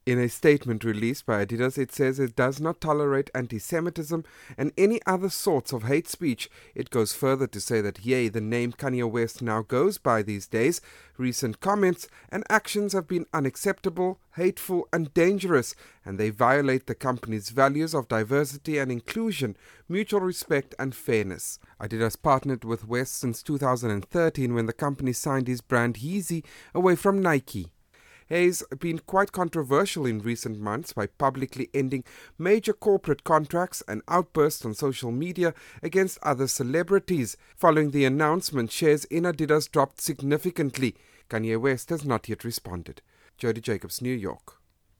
In a statement released by Adidas, it says it does not tolerate anti-Semitism and any other sorts of hate speech. It goes further to say that, yea, the name Kanye West now goes by these days. Recent comments and actions have been unacceptable, hateful and dangerous, and they violate the company's values of diversity and inclusion, mutual respect and fairness. Adidas partnered with West since 2013 when the company signed his brand Yeezy away from Nike. He's been quite controversial in recent months by publicly ending major corporate contracts and outbursts on social media against other celebrities. Following the announcement, shares in Adidas dropped significantly. Kanye West has not yet responded. Jody Jacobs, New York.